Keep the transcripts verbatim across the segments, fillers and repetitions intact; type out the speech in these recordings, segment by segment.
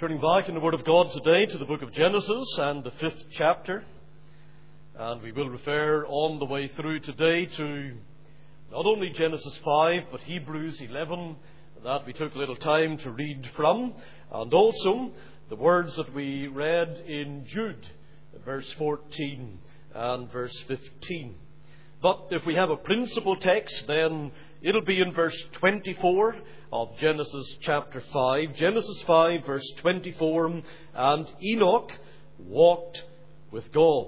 Turning back in the Word of God today to the book of Genesis and the fifth chapter. And we will refer on the way through today to not only Genesis five, but Hebrews eleven, that we took a little time to read from. And also the words that we read in Jude, verse fourteen and verse fifteen. But if we have a principal text, then it'll be in verse twenty-four of Genesis chapter five. Genesis five, verse twenty-four. And Enoch walked with God,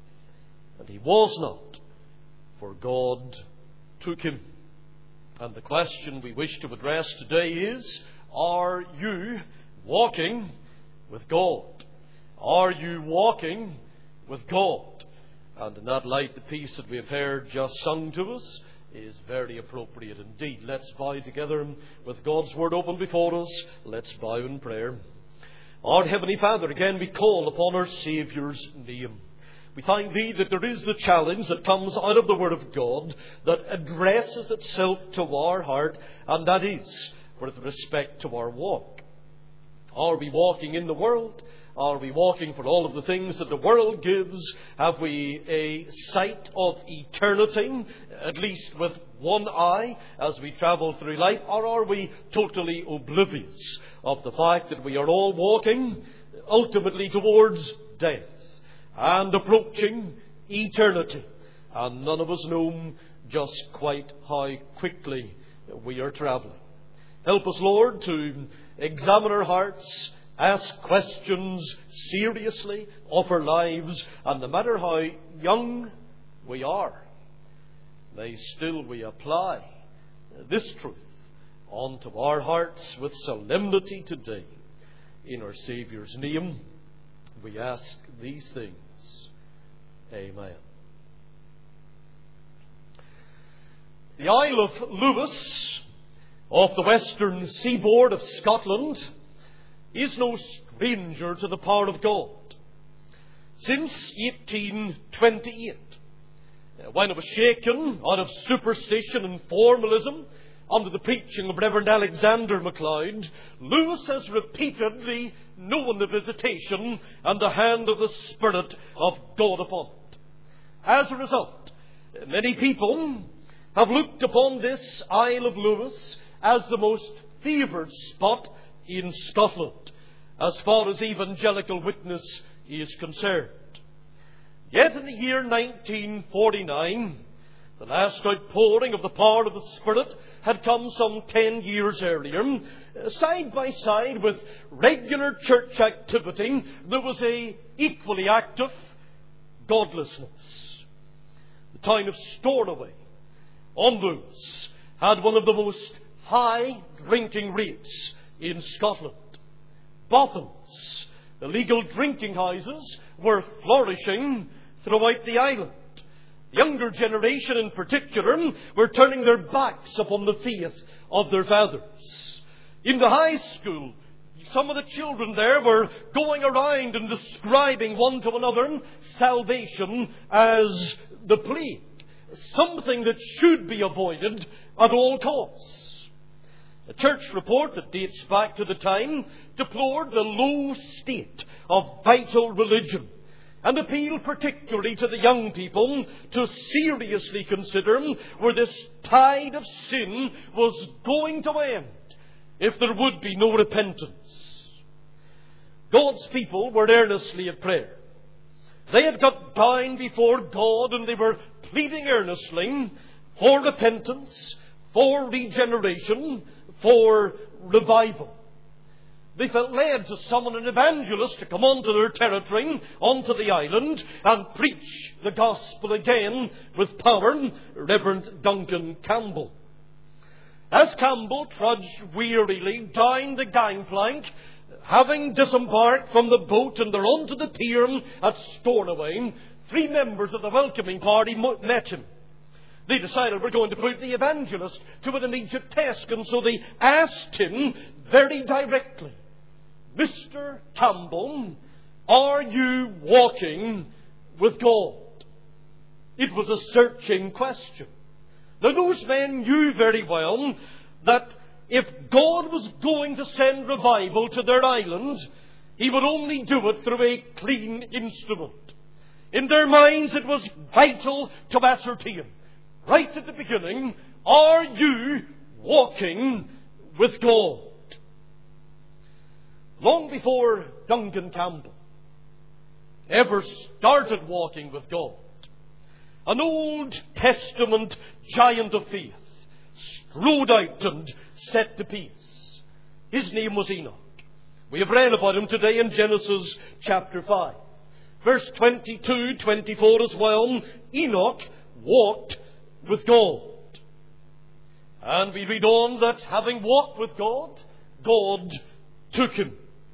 and he was not, for God took him. And the question we wish to address today is, are you walking with God? Are you walking with God? And in that light, the piece that we have heard just sung to us is very appropriate indeed. Let's bow together with God's Word open before us. Let's bow in prayer. Our Heavenly Father, again we call upon our Saviour's name. We thank Thee that there is the challenge that comes out of the Word of God that addresses itself to our heart, and that is with respect to our walk. Are we walking in the world? Are we walking for all of the things that the world gives? Have we a sight of eternity, at least with one eye, as we travel through life? Or are we totally oblivious of the fact that we are all walking ultimately towards death and approaching eternity? And none of us know just quite how quickly we are travelling. Help us, Lord, to examine our hearts, ask questions seriously of our lives, and no matter how young we are, may still we apply this truth onto our hearts with solemnity today. In our Saviour's name, we ask these things. Amen. The Isle of Lewis, off the western seaboard of Scotland, is no stranger to the power of God. Since eighteen twenty-eight, when it was shaken out of superstition and formalism under the preaching of Reverend Alexander MacLeod, Lewis has repeatedly known the visitation and the hand of the Spirit of God upon it. As a result, many people have looked upon this Isle of Lewis as the most favoured spot in Scotland, as far as evangelical witness is concerned. Yet in the year nineteen forty-nine, the last outpouring of the power of the Spirit had come some ten years earlier. Side by side with regular church activity, there was a equally active godlessness. The town of Stornoway on Lewis had one of the most high drinking rates in Scotland. Bothams, illegal drinking houses, were flourishing throughout the island. The younger generation in particular were turning their backs upon the faith of their fathers. In the high school, some of the children there were going around and describing one to another salvation as the plague, something that should be avoided at all costs. A church report that dates back to the time deplored the low state of vital religion and appealed particularly to the young people to seriously consider where this tide of sin was going to end if there would be no repentance. God's people were earnestly at prayer. They had got down before God and they were pleading earnestly for repentance, for regeneration, for revival. They felt led to summon an evangelist to come onto their territory, onto the island, and preach the gospel again with power, Reverend Duncan Campbell. As Campbell trudged wearily down the gangplank, having disembarked from the boat and they're onto the pier at Stornoway, three members of the welcoming party met him. They decided we're going to put the evangelist to an immediate task, and so they asked him very directly, Mister Campbell, are you walking with God? It was a searching question. Now, those men knew very well that if God was going to send revival to their island, He would only do it through a clean instrument. In their minds it was vital to ascertain, right at the beginning, are you walking with God? Long before Duncan Campbell ever started walking with God, an Old Testament giant of faith strode out and set the pace. His name was Enoch. We have read about him today in Genesis chapter five. Verse twenty-two, twenty-four as well. Enoch walked with God. And we read on that having walked with God, God took him.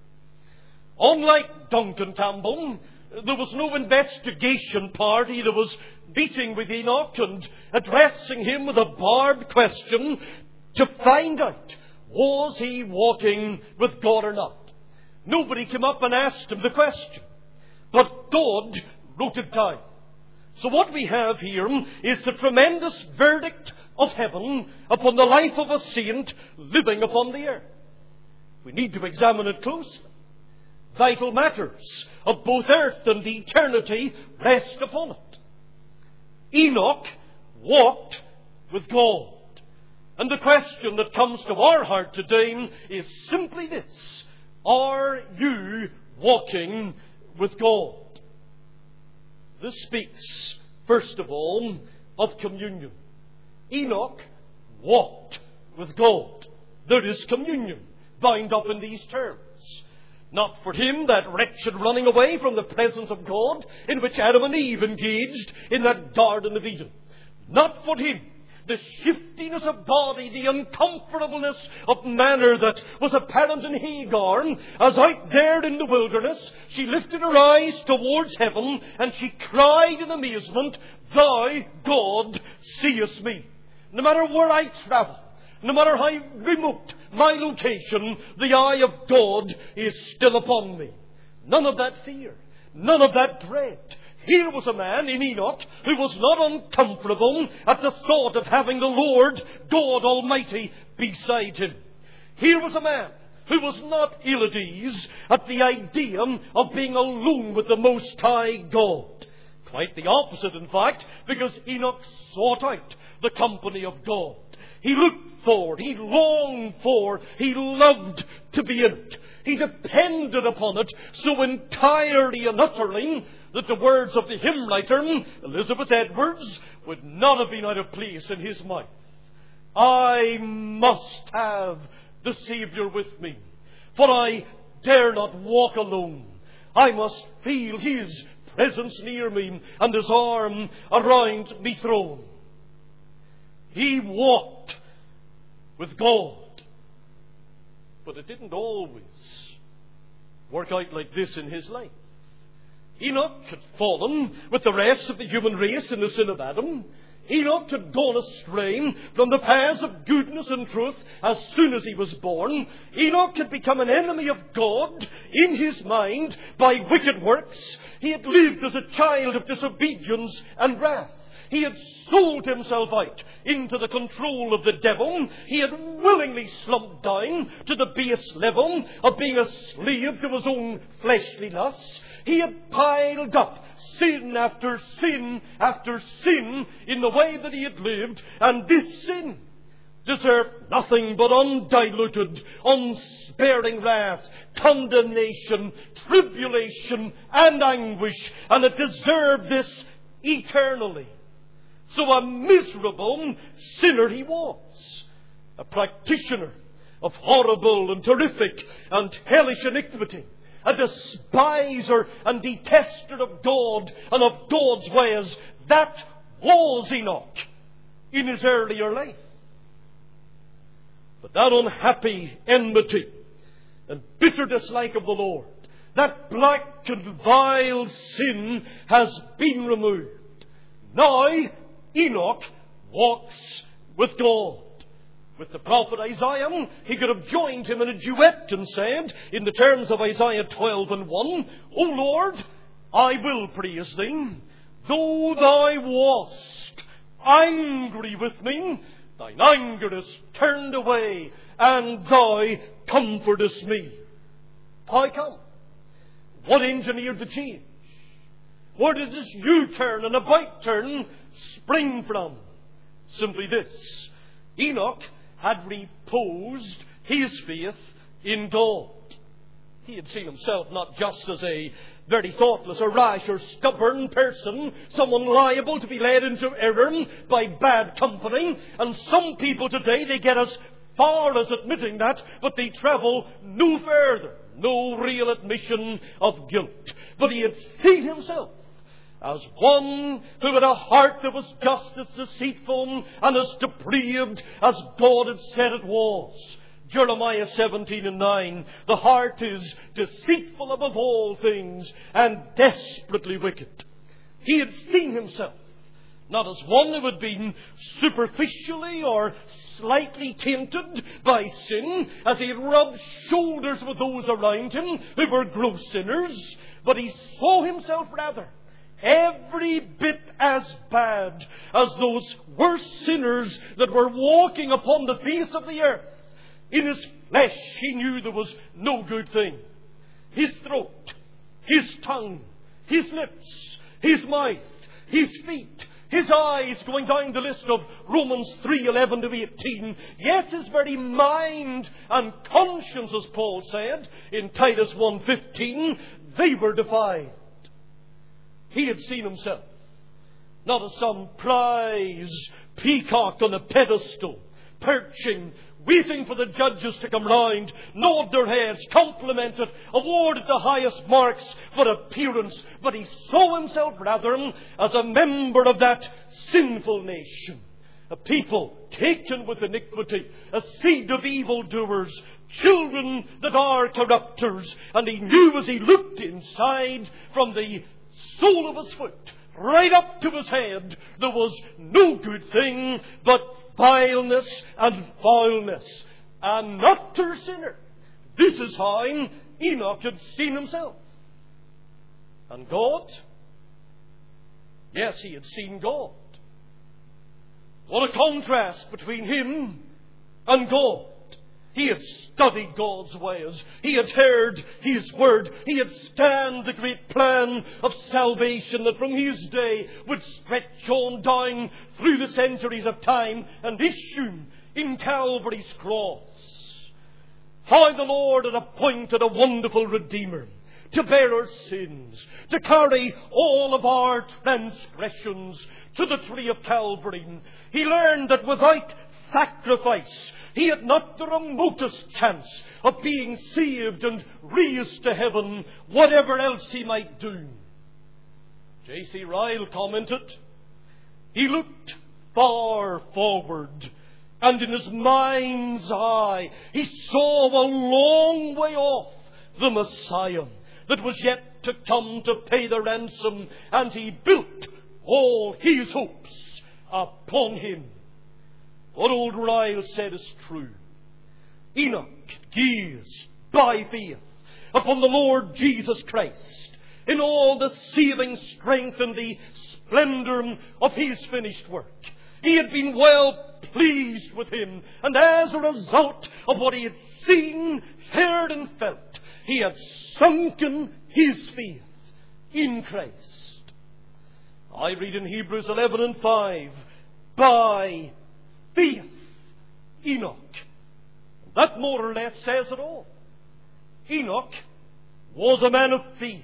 Unlike Duncan Campbell, there was no investigation party that was meeting with Enoch and addressing him with a barbed question to find out, was he walking with God or not? Nobody came up and asked him the question. But God wrote it down. So what we have here is the tremendous verdict of heaven upon the life of a saint living upon the earth. We need to examine it closely. Vital matters of both earth and eternity rest upon it. Enoch walked with God. And the question that comes to our heart today is simply this: are you walking with God? This speaks, first of all, of communion. Enoch walked with God. There is communion bound up in these terms. Not for him that wretched running away from the presence of God in which Adam and Eve engaged in that Garden of Eden. Not for him the shiftiness of body, the uncomfortableness of manner that was apparent in Hagar, as out there in the wilderness she lifted her eyes towards heaven and she cried in amazement, Thou, God, seest me. No matter where I travel, no matter how remote my location, the eye of God is still upon me. None of that fear, none of that dread. Here was a man in Enoch who was not uncomfortable at the thought of having the Lord God Almighty beside him. Here was a man who was not ill at ease at the idea of being alone with the Most High God. Quite the opposite, in fact, because Enoch sought out the company of God. He looked for, he longed for, he loved to be in it. He depended upon it so entirely and utterly that the words of the hymn writer, Elizabeth Edwards, would not have been out of place in his mouth. I must have the Saviour with me, for I dare not walk alone. I must feel His presence near me and His arm around me thrown. He walked with God. But it didn't always work out like this in his life. Enoch had fallen with the rest of the human race in the sin of Adam. Enoch had gone astray from the paths of goodness and truth as soon as he was born. Enoch had become an enemy of God in his mind by wicked works. He had lived as a child of disobedience and wrath. He had sold himself out into the control of the devil. He had willingly slumped down to the base level of being a slave to his own fleshly lusts. He had piled up sin after sin after sin in the way that he had lived, and this sin deserved nothing but undiluted, unsparing wrath, condemnation, tribulation, and anguish, and it deserved this eternally. So a miserable sinner he was, a practitioner of horrible and terrific and hellish iniquity, a despiser and detester of God and of God's ways. That was Enoch in his earlier life. But that unhappy enmity and bitter dislike of the Lord, that black and vile sin has been removed. Now Enoch walks with God. With the prophet Isaiah, he could have joined him in a duet and said, in the terms of Isaiah twelve and one, O Lord, I will praise thee. Though thou wast angry with me, thine anger is turned away, and thou comfortest me. How come? What engineered the change? Where did this U-turn and about-turn spring from? Simply this. Enoch had reposed his faith in God. He had seen himself not just as a very thoughtless or rash or stubborn person, someone liable to be led into error by bad company. And some people today, they get as far as admitting that, but they travel no further. No real admission of guilt. But he had seen himself as one who had a heart that was just as deceitful and as depraved as God had said it was. Jeremiah seventeen and nine, the heart is deceitful above all things and desperately wicked. He had seen himself not as one who had been superficially or slightly tainted by sin, as he had rubbed shoulders with those around him who were gross sinners, but he saw himself rather every bit as bad as those worst sinners that were walking upon the face of the earth. In his flesh he knew there was no good thing. His throat, his tongue, his lips, his mouth, his feet, his eyes, going down the list of Romans three, eleven to eighteen. Yes, his very mind and conscience, as Paul said in Titus one fifteen, they were defiled. He had seen himself not as some prize peacock on a pedestal, perching, waiting for the judges to come round, nod their heads, compliment it, awarded the highest marks for appearance. But he saw himself rather as a member of that sinful nation, a people taken with iniquity, a seed of evildoers, children that are corrupters. And he knew as he looked inside, from the sole of his foot right up to his head, there was no good thing but vileness and foulness. An utter sinner. This is how Enoch had seen himself. And God? Yes, he had seen God. What a contrast between him and God. He had studied God's ways. He had heard His word. He had scanned the great plan of salvation that from his day would stretch on down through the centuries of time and issue in Calvary's cross. How the Lord had appointed a wonderful Redeemer to bear our sins, to carry all of our transgressions to the tree of Calvary. He learned that without sacrifice, he had not the remotest chance of being saved and raised to heaven, whatever else he might do. J C Ryle commented, he looked far forward, and in his mind's eye he saw a long way off the Messiah that was yet to come to pay the ransom, and he built all his hopes upon him. What old Ryle said is true. Enoch gazed by faith upon the Lord Jesus Christ in all the saving strength and the splendour of his finished work. He had been well pleased with him, and as a result of what he had seen, heard and felt, he had sunken his faith in Christ. I read in Hebrews eleven and five, by faith, Enoch. That more or less says it all. Enoch was a man of faith,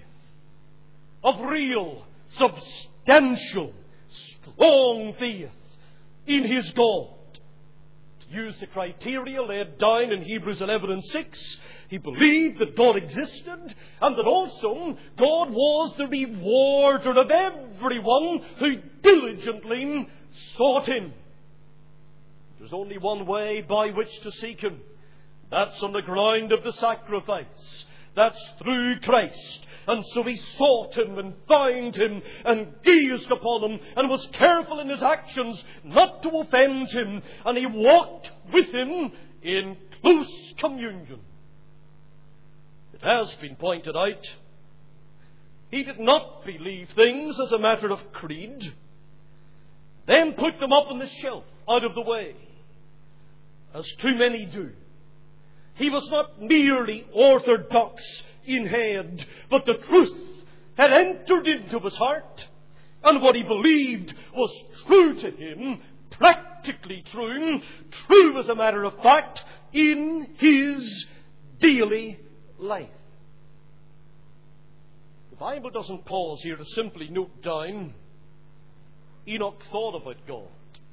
of real, substantial, strong faith in his God. To use the criteria laid down in Hebrews eleven and six, he believed that God existed, and that also God was the rewarder of everyone who diligently sought him. There's only one way by which to seek him. That's on the ground of the sacrifice. That's through Christ. And so he sought him and found him and gazed upon him and was careful in his actions not to offend him. And he walked with him in close communion. It has been pointed out, he did not believe things as a matter of creed, then put them up on the shelf out of the way. as too many do. He was not merely orthodox in head, but the truth had entered into his heart, and what he believed was true to him, practically true, true as a matter of fact, in his daily life. The Bible doesn't pause here to simply note down Enoch thought about God,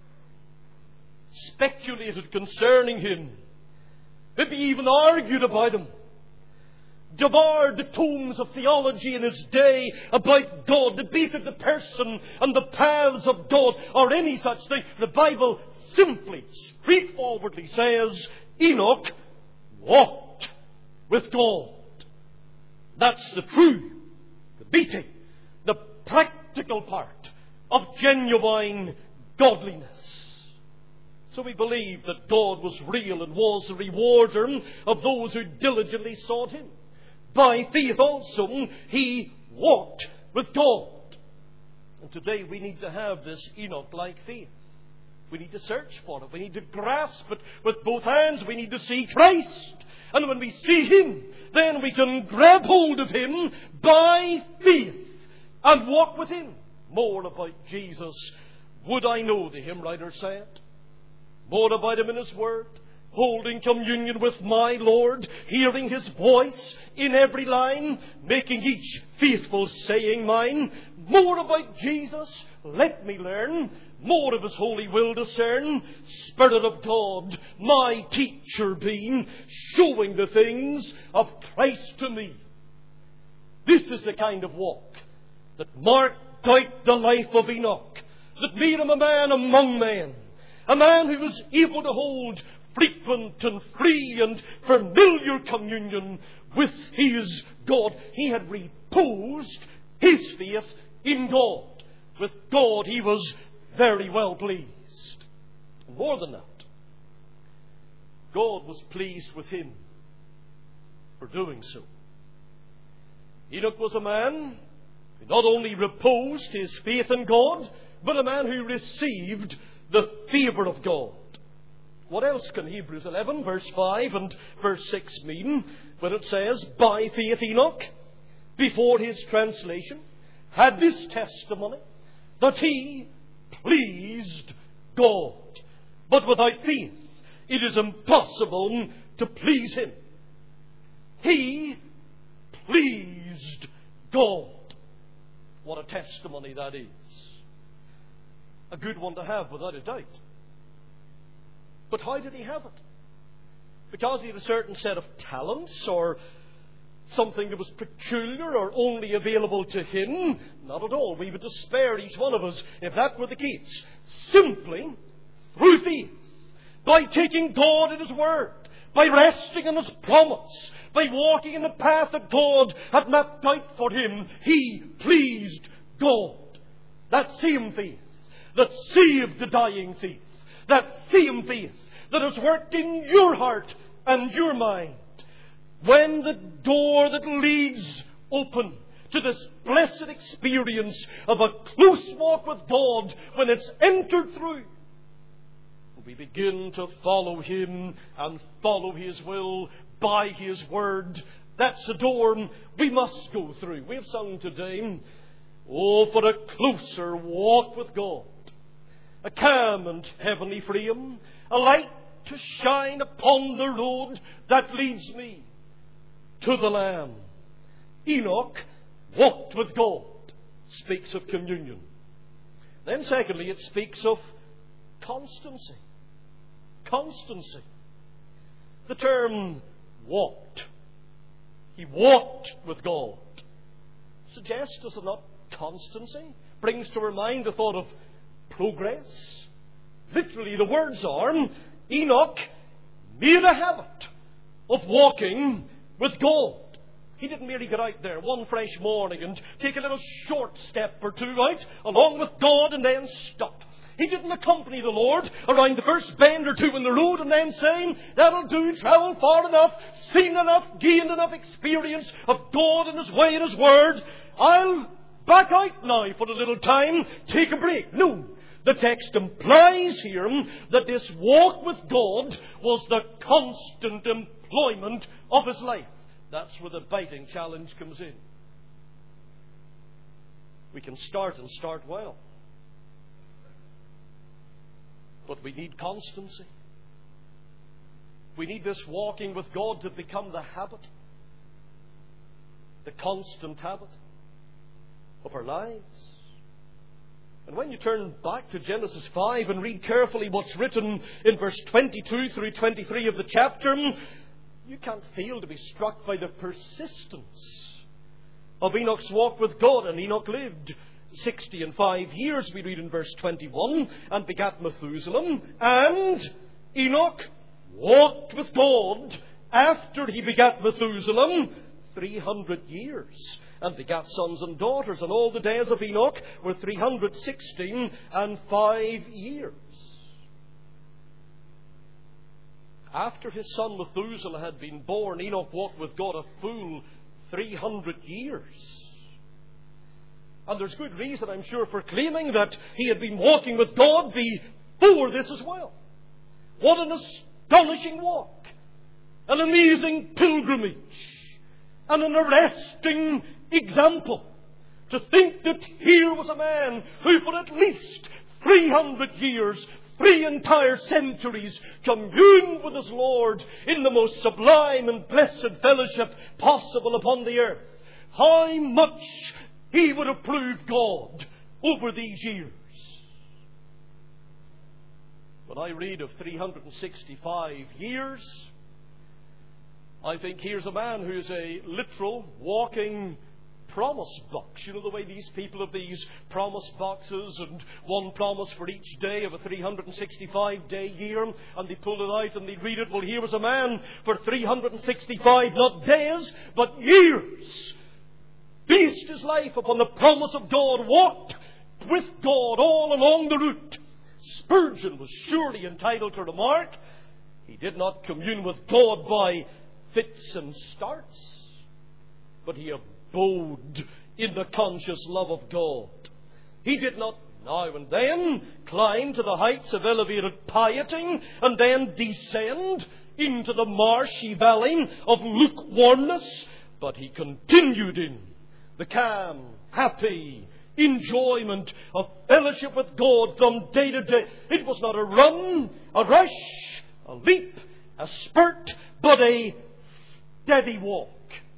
speculated concerning Him, maybe even argued about Him, devoured the tomes of theology in his day about God, debated the person and the paths of God, or any such thing. The Bible simply, straightforwardly says, Enoch walked with God. That's the true, the meaty, the practical part of genuine godliness. So we believe that God was real and was the rewarder of those who diligently sought Him. By faith also, he walked with God. And today we need to have this Enoch-like faith. We need to search for it. We need to grasp it with both hands. We need to see Christ. And when we see Him, then we can grab hold of Him by faith and walk with Him. More about Jesus would I know, the hymn writer said. More about Him in His Word, holding communion with my Lord, hearing His voice in every line, making each faithful saying mine. More about Jesus, let me learn, more of His holy will discern. Spirit of God, my teacher being, showing the things of Christ to me. This is the kind of walk that marked out the life of Enoch, that made him a man among men, a man who was able to hold frequent and free and familiar communion with his God. He had reposed his faith in God. With God he was very well pleased. More than that, God was pleased with him for doing so. Enoch was a man who not only reposed his faith in God, but a man who received the favour of God. What else can Hebrews eleven, verse five and verse six mean when it says, by faith Enoch, before his translation, had this testimony, that he pleased God. But without faith, it is impossible to please Him. He pleased God. What a testimony that is. A good one to have, without a doubt. But how did he have it? Because he had a certain set of talents, or something that was peculiar or only available to him? Not at all. We would despair, each one of us, if that were the case. Simply through faith, by taking God at His word, by resting in His promise, by walking in the path that God had mapped out for him, he pleased God. That same faith that saved the dying thief, that same faith that has worked in your heart and your mind. When the door that leads open to this blessed experience of a close walk with God, when it's entered through, we begin to follow Him and follow His will by His word. That's the door we must go through. We have sung today, oh, for a closer walk with God, a calm and heavenly freedom, a light to shine upon the road that leads me to the Lamb. Enoch walked with God. Speaks of communion. Then secondly, it speaks of constancy. Constancy. The term walked. He walked with God. Suggests, does it not, constancy? Brings to our mind the thought of progress. Literally, the words are, Enoch made a habit of walking with God. He didn't merely get out there one fresh morning and take a little short step or two out along with God and then stop. He didn't accompany the Lord around the first bend or two in the road and then saying, that'll do, travel far enough, seen enough, gained enough experience of God and His way and His word. I'll back out now for a little time, take a break. No. The text implies here that this walk with God was the constant employment of his life. That's where the biting challenge comes in. We can start and start well, but we need constancy. We need this walking with God to become the habit, the constant habit of our lives. And when you turn back to Genesis five and read carefully what's written in verse twenty-two through twenty-three of the chapter, you can't fail to be struck by the persistence of Enoch's walk with God. And Enoch lived sixty and five years, we read in verse twenty-one, and begat Methuselah. And Enoch walked with God after he begat Methuselah three hundred years, and begat sons and daughters. And all the days of Enoch were three hundred sixteen and five years. After his son Methuselah had been born, Enoch walked with God a full three hundred years. And there's good reason, I'm sure, for claiming that he had been walking with God before this as well. What an astonishing walk! An amazing pilgrimage! And an arresting example. To think that here was a man who for at least three hundred years, three entire centuries, communed with his Lord in the most sublime and blessed fellowship possible upon the earth. How much he would have proved God over these years. When I read of three hundred sixty-five years, I think here's a man who's a literal walking promise box. You know the way these people have these promise boxes, and one promise for each day of a three hundred sixty-five day year, and they pull it out and they read it. Well, here was a man for three hundred sixty-five, not days, but years, based his life upon the promise of God, walked with God all along the route. Spurgeon was surely entitled to remark, he did not commune with God by fits and starts, but he abode in the conscious love of God. He did not now and then climb to the heights of elevated piety and then descend into the marshy valley of lukewarmness, but he continued in the calm, happy enjoyment of fellowship with God from day to day. It was not a run, a rush, a leap, a spurt, but a steady walk.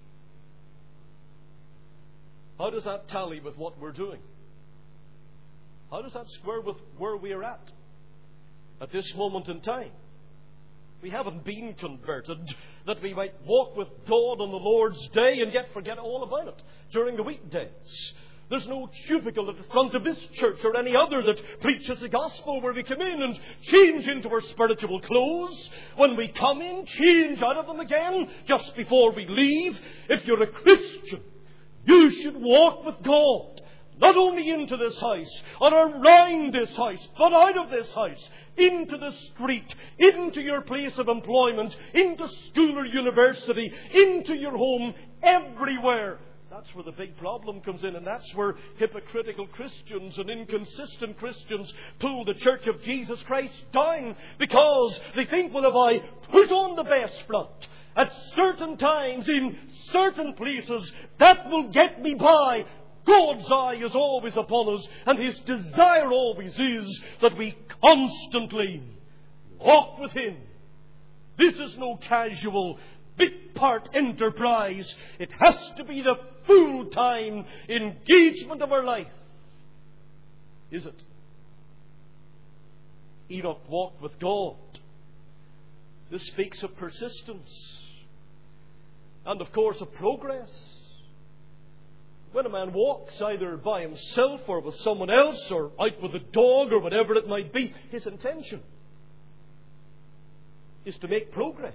How does that tally with what we're doing? How does that square with where we're at at this moment in time? We haven't been converted that we might walk with God on the Lord's day and yet forget all about it during the weekdays. There's no cubicle at the front of this church or any other that preaches the gospel where we come in and change into our spiritual clothes. When we come in, change out of them again just before we leave. If you're a Christian, you should walk with God, not only into this house or around this house, but out of this house, into the street, into your place of employment, into school or university, into your home, everywhere. That's where the big problem comes in, and that's where hypocritical Christians and inconsistent Christians pull the Church of Jesus Christ down, because they think, well, if I put on the best front at certain times in certain places, that will get me by. God's eye is always upon us, and His desire always is that we constantly walk with Him. This is no casual bit part enterprise. It has to be the full-time engagement of our life. Is it? Enoch walked with God. This speaks of persistence and, of course, of progress. When a man walks either by himself or with someone else or out with a dog or whatever it might be, his intention is to make progress.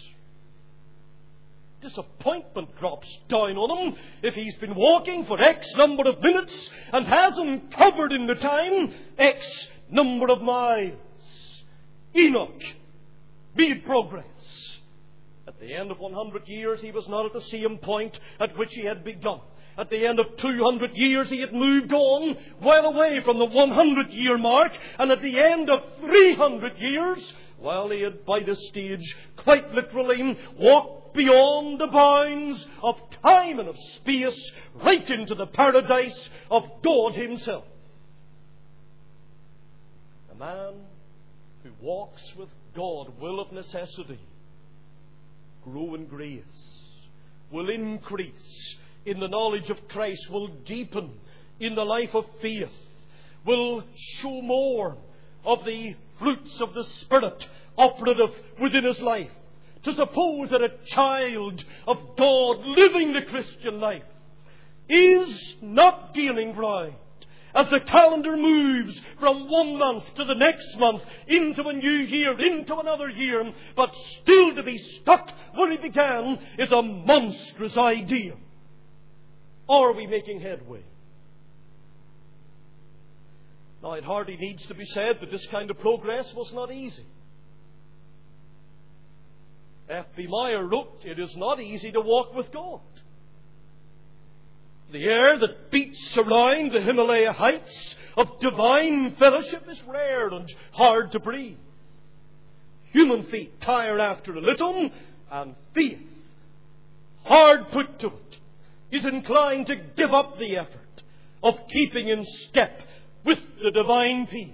Disappointment drops down on him if he's been walking for X number of minutes and hasn't covered in the time X number of miles. Enoch made progress. At the end of one hundred years, he was not at the same point at which he had begun. At the end of two hundred years, he had moved on well away from the one hundred year mark. And at the end of three hundred years, well, he had by this stage quite literally walked beyond the bounds of time and of space, right into the paradise of God himself. A man who walks with God will of necessity grow in grace, will increase in the knowledge of Christ, will deepen in the life of faith, will show more of the fruits of the Spirit operative within his life. To suppose that a child of God living the Christian life is not gaining ground as the calendar moves from one month to the next month, into a new year, into another year, but still to be stuck where he began is a monstrous idea. Or are we making headway? Now, it hardly needs to be said that this kind of progress was not easy. F B Meyer wrote, "It is not easy to walk with God. The air that beats around the Himalaya heights of divine fellowship is rare and hard to breathe. Human feet tire after a little, and faith, hard put to it, is inclined to give up the effort of keeping in step with the divine peace."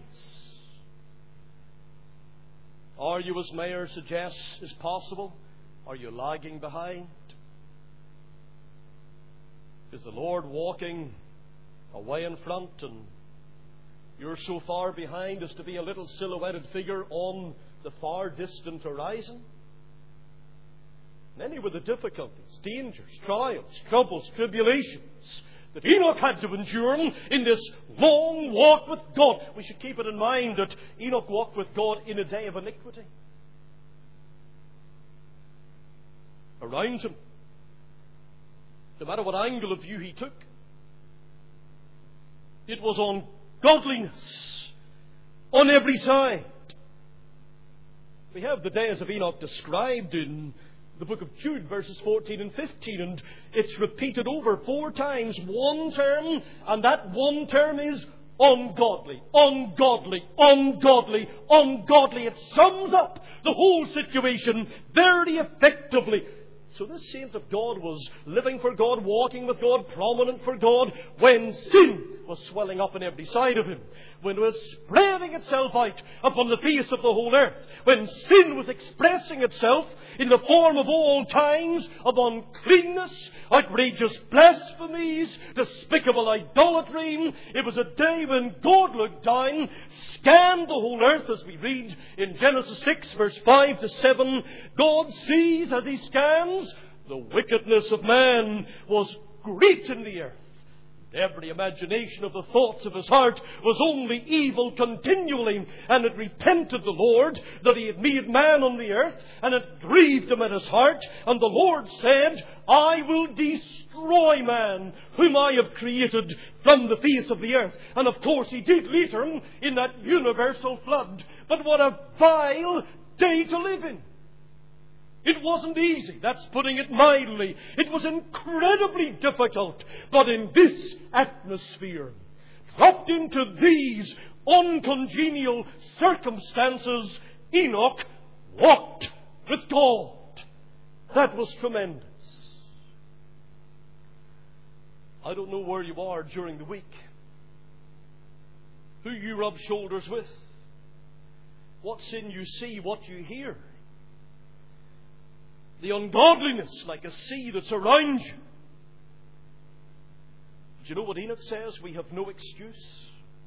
Are you, as Meyer suggests, is possible? Are you lagging behind? Is the Lord walking away in front and you're so far behind as to be a little silhouetted figure on the far distant horizon? Many were the difficulties, dangers, trials, troubles, tribulations that Enoch had to endure in this long walk with God. We should keep it in mind that Enoch walked with God in a day of iniquity. Around him, no matter what angle of view he took, it was ungodliness on every side. We have the days of Enoch described in the book of Jude, verses fourteen and fifteen, and it's repeated over four times, one term, and that one term is ungodly, ungodly, ungodly, ungodly. It sums up the whole situation very effectively. So this saint of God was living for God, walking with God, prominent for God, when sin was swelling up on every side of him, when it was spreading itself out upon the face of the whole earth, when sin was expressing itself in the form of all kinds of uncleanness, outrageous blasphemies, despicable idolatry. It was a day when God looked down, scanned the whole earth, as we read in Genesis six, verse five to seven. God sees as he scans, the wickedness of man was great in the earth. Every imagination of the thoughts of his heart was only evil continually, and it repented the Lord that he had made man on the earth, and it grieved him at his heart. And the Lord said, "I will destroy man, whom I have created from the face of the earth." And of course he did later in that universal flood. But what a vile day to live in. It wasn't easy, that's putting it mildly. It was incredibly difficult. But in this atmosphere, dropped into these uncongenial circumstances, Enoch walked with God. That was tremendous. I don't know where you are during the week, who you rub shoulders with, what sin you see, what you hear. The ungodliness like a sea that's around you. Do you know what Enoch says? We have no excuse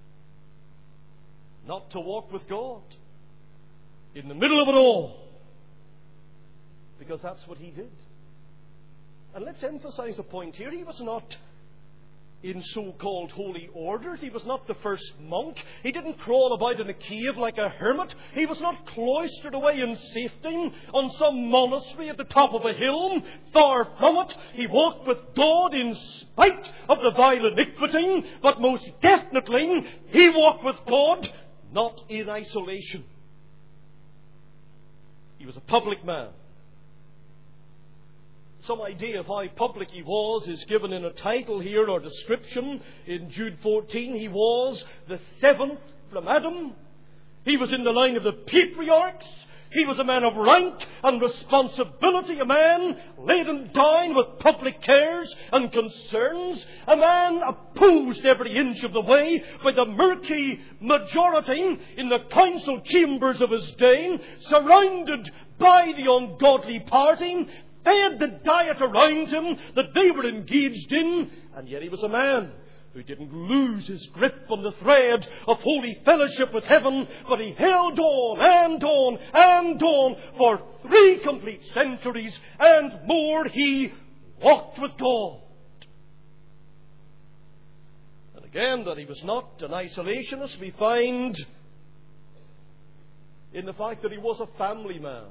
not to walk with God in the middle of it all, because that's what he did. And let's emphasize a point here. He was not in so-called holy orders. He was not the first monk. He didn't crawl about in a cave like a hermit. He was not cloistered away in safety on some monastery at the top of a hill. Far from it. He walked with God in spite of the vile iniquity, but most definitely he walked with God not in isolation. He was a public man, some idea of how public he was is given in a title here or description in Jude fourteen. He was the seventh from Adam. He was in the line of the patriarchs. He was a man of rank and responsibility, a man laden down with public cares and concerns, a man opposed every inch of the way by the murky majority in the council chambers of his day, surrounded by the ungodly party, fed the diet around him that they were engaged in, and yet he was a man who didn't lose his grip on the thread of holy fellowship with heaven, but he held on and on and on for three complete centuries and more. He walked with God. And again, that he was not an isolationist, we find in the fact that he was a family man.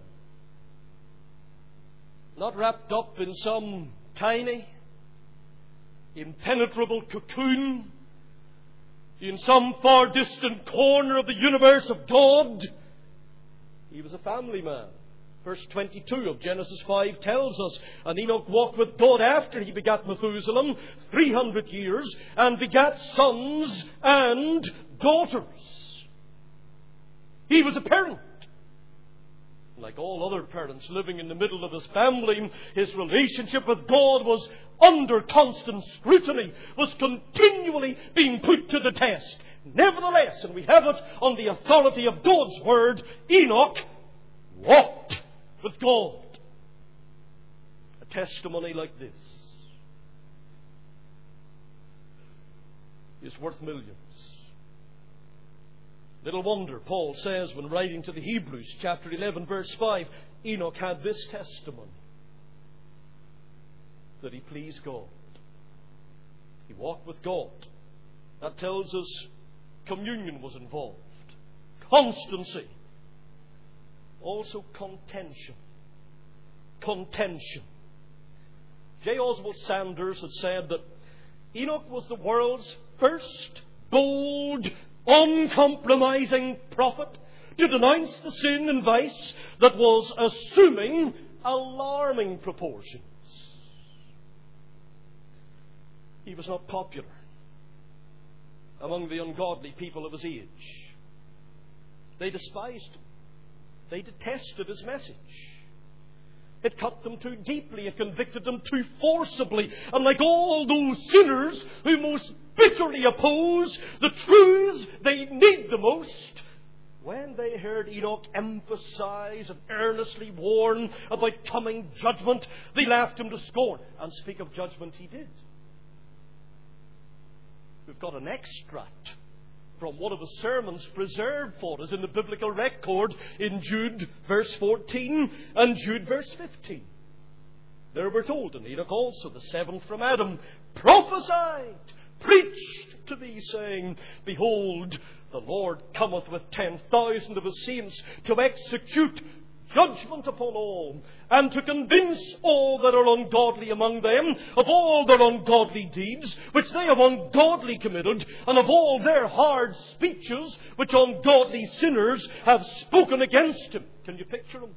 Not wrapped up in some tiny, impenetrable cocoon in some far distant corner of the universe of God. He was a family man. Verse twenty-two of Genesis five tells us, and Enoch walked with God after he begat Methuselah three hundred years, and begat sons and daughters. He was a parent. Like all other parents living in the middle of his family, his relationship with God was under constant scrutiny, was continually being put to the test. Nevertheless, and we have it on the authority of God's word, Enoch walked with God. A testimony like this is worth millions. Little wonder, Paul says when writing to the Hebrews, chapter eleven, verse five, Enoch had this testimony, that he pleased God. He walked with God. That tells us communion was involved. Constancy. Also contention. Contention. J. Oswald Sanders had said that Enoch was the world's first bold, uncompromising prophet to denounce the sin and vice that was assuming alarming proportions. He was not popular among the ungodly people of his age. They despised him. They detested his message. It cut them too deeply. It convicted them too forcibly. And like all those sinners who most bitterly oppose the truths they need the most, when they heard Enoch emphasize and earnestly warn about coming judgment, they laughed him to scorn. And speak of judgment he did. We've got an extract from one of his sermons preserved for us in the biblical record in Jude verse fourteen and Jude verse fifteen. There we're told, and Enoch also, the seventh from Adam, prophesied, preached to thee, saying, Behold, the Lord cometh with ten thousand of his saints to execute judgment upon all, and to convince all that are ungodly among them of all their ungodly deeds which they have ungodly committed, and of all their hard speeches which ungodly sinners have spoken against him. Can you picture him?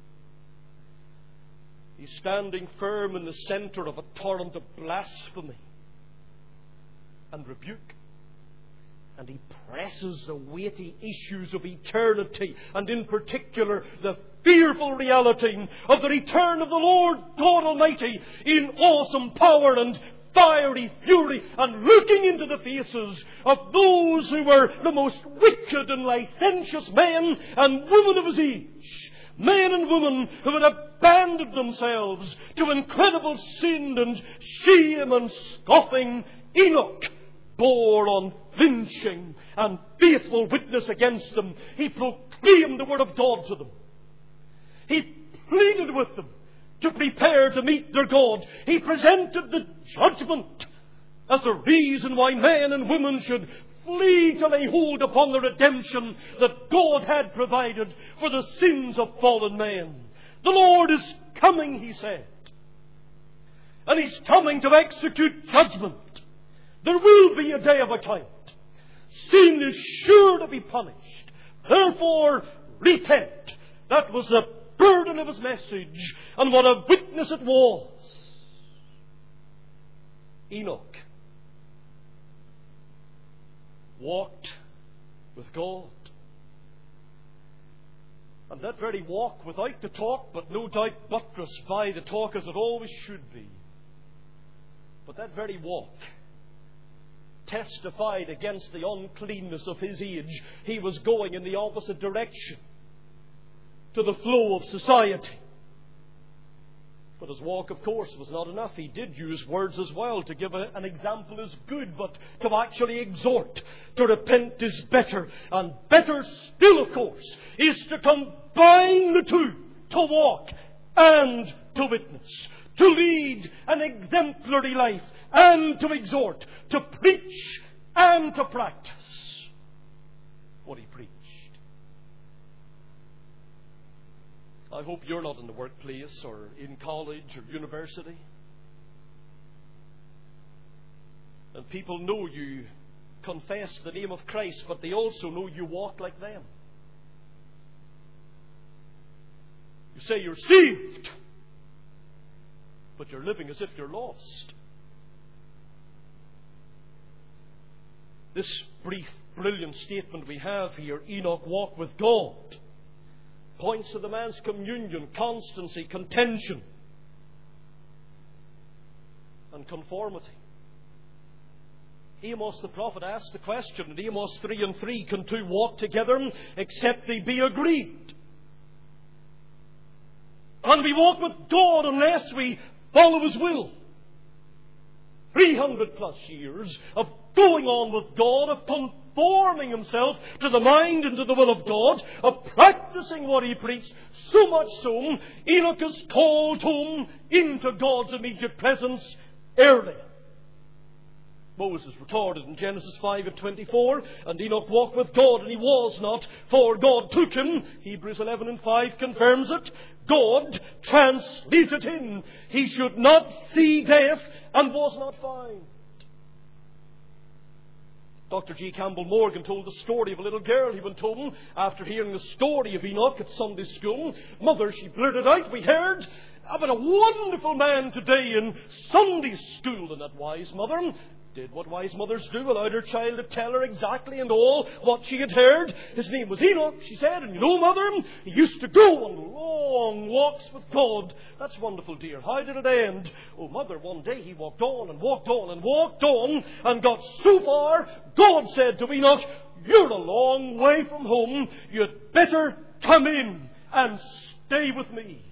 He's standing firm in the centre of a torrent of blasphemy and rebuke. And he presses the weighty issues of eternity, and in particular the fearful reality of the return of the Lord God Almighty in awesome power and fiery fury, and looking into the faces of those who were the most wicked and licentious men and women of his age. Men and women who had abandoned themselves to incredible sin and shame and scoffing. Enoch bore unflinching and faithful witness against them. He proclaimed the word of God to them. He pleaded with them to prepare to meet their God. He presented the judgment as the reason why men and women should flee to lay hold upon the redemption that God had provided for the sins of fallen men. The Lord is coming, he said. And he's coming to execute judgment. There will be a day of account. Sin is sure to be punished. Therefore, repent. That was the burden of his message, and what a witness it was. Enoch walked with God. And that very walk, without the talk, but no doubt buttressed by the talk as it always should be, but that very walk testified against the uncleanness of his age. He was going in the opposite direction to the flow of society. But his walk, of course, was not enough. He did use words as well. To give a, an example is good, but to actually exhort, to repent is better. And better still, of course, is to combine the two, to walk and to witness, to lead an exemplary life and to exhort, to preach and to practice what he preached. I hope you're not in the workplace or in college or university, and people know you confess the name of Christ, but they also know you walk like them. You say you're saved, but you're living as if you're lost. This brief, brilliant statement we have here, Enoch walked with God, points to the man's communion, constancy, contention, and conformity. Amos the prophet asked the question in Amos three and three, can two walk together except they be agreed? And we walk with God unless we follow His will. three hundred plus years of going on with God, of conforming himself to the mind and to the will of God, of practicing what he preached, so much so, Enoch is called home into God's immediate presence early. Moses recorded in Genesis five and twenty-four, and Enoch walked with God, and he was not, for God took him. Hebrews eleven and five confirms it. God translated him. He should not see death, and was not found. Doctor G. Campbell Morgan told the story of a little girl. He went home after hearing the story of Enoch at Sunday school. Mother, she blurted out, we heard about a wonderful man today in Sunday school. And that wise mother did what wise mothers do, allowed her child to tell her exactly and all what she had heard. His name was Enoch, she said, and you know, Mother, he used to go on long walks with God. That's wonderful, dear. How did it end? Oh, Mother, one day he walked on and walked on and walked on and got so far, God said to Enoch, you're a long way from home. You'd better come in and stay with me.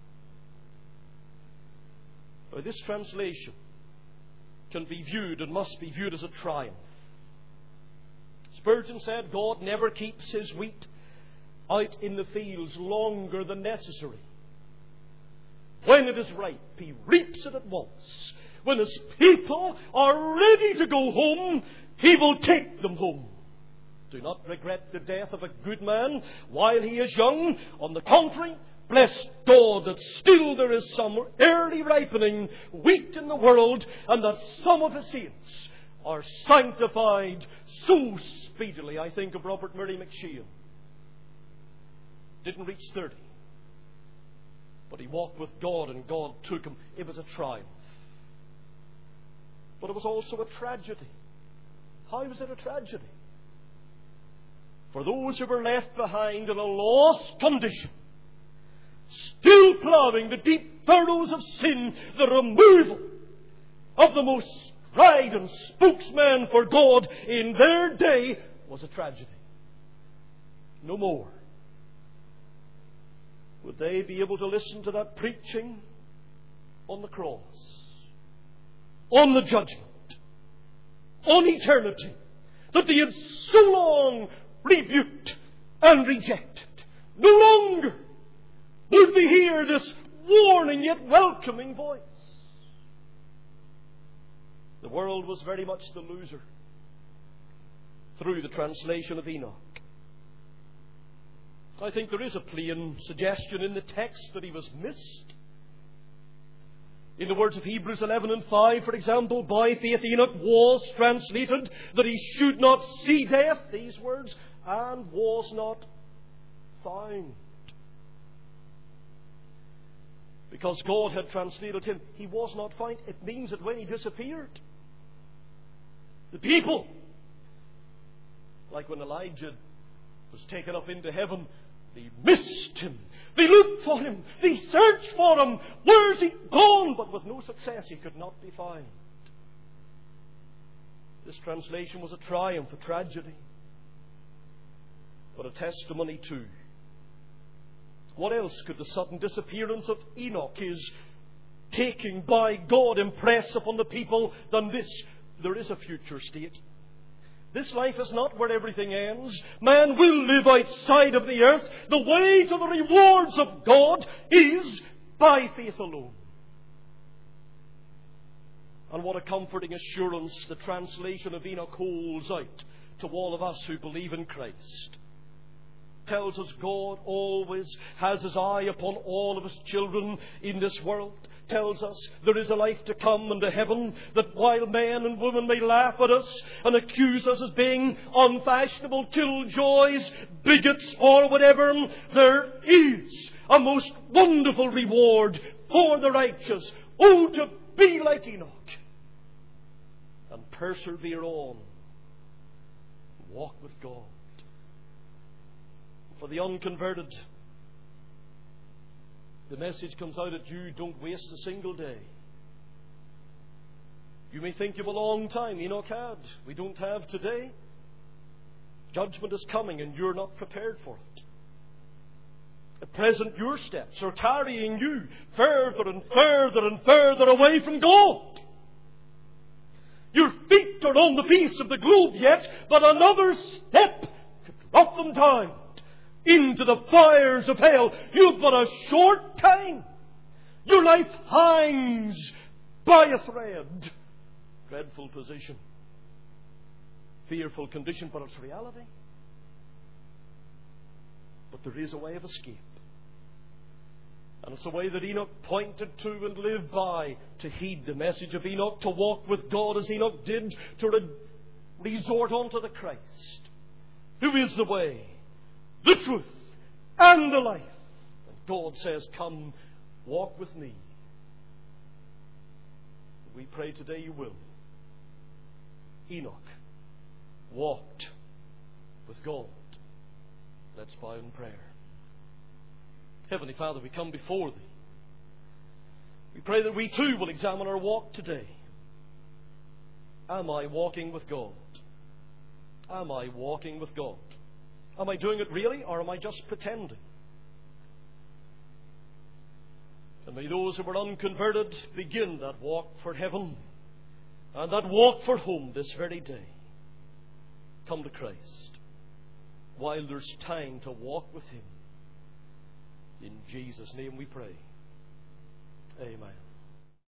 Now, this translation can be viewed and must be viewed as a triumph. Spurgeon said, God never keeps his wheat out in the fields longer than necessary. When it is ripe, he reaps it at once. When his people are ready to go home, he will take them home. Do not regret the death of a good man while he is young. On the contrary, bless God that still there is some early ripening wheat in the world, and that some of his saints are sanctified so speedily. I think of Robert Murray McShane. Didn't reach thirty, but he walked with God and God took him. It was a triumph. But it was also a tragedy. How was it a tragedy? For those who were left behind in a lost condition, still ploughing the deep furrows of sin, the removal of the most strident spokesman for God in their day was a tragedy. No more would they be able to listen to that preaching on the cross, on the judgment, on eternity, that they had so long rebuked and rejected. No longer would they hear this warning yet welcoming voice. The world was very much the loser through the translation of Enoch. I think there is a plain suggestion in the text that he was missed. In the words of Hebrews eleven and five, for example, by faith Enoch was translated that he should not see death, these words, and was not found. because God had translated him, he was not found. It means that when he disappeared, the people, like when Elijah was taken up into heaven, they missed him. They looked for him. They searched for him. Where's he gone? But with no success, he could not be found. This translation was a triumph, a tragedy, but a testimony too. What else could the sudden disappearance of Enoch, his taking by God, impress upon the people than this? There is a future state. This life is not where everything ends. Man will live outside of the earth. The way to the rewards of God is by faith alone. And what a comforting assurance the translation of Enoch holds out to all of us who believe in Christ. Tells us God always has his eye upon all of his children in this world. Tells us there is a life to come and a heaven, that while men and women may laugh at us and accuse us as being unfashionable, killjoys, bigots or whatever, there is a most wonderful reward for the righteous. Oh, to be like Enoch and persevere on, walk with God. For the unconverted, the message comes out at you: don't waste a single day. You may think you have a long time. Enoch had. We don't have today. Judgment is coming and you're not prepared for it. At present, your steps are carrying you further and further and further away from God. Your feet are on the face of the globe yet, but another step could drop them down into the fires of hell. You've but a short time. Your life hangs by a thread. Dreadful position. Fearful condition, but it's reality. But there is a way of escape. And it's a way that Enoch pointed to and lived by, to heed the message of Enoch, to walk with God as Enoch did, to re- resort unto the Christ, who is the way, the truth, and the life. And God says, come, walk with me. We pray today you will. Enoch walked with God. Let's bow in prayer. Heavenly Father, we come before Thee. We pray that we too will examine our walk today. Am I walking with God? Am I walking with God? Am I doing it really, or am I just pretending? And may those who are unconverted begin that walk for heaven and that walk for home this very day. Come to Christ while there's time to walk with Him. In Jesus' name we pray. Amen.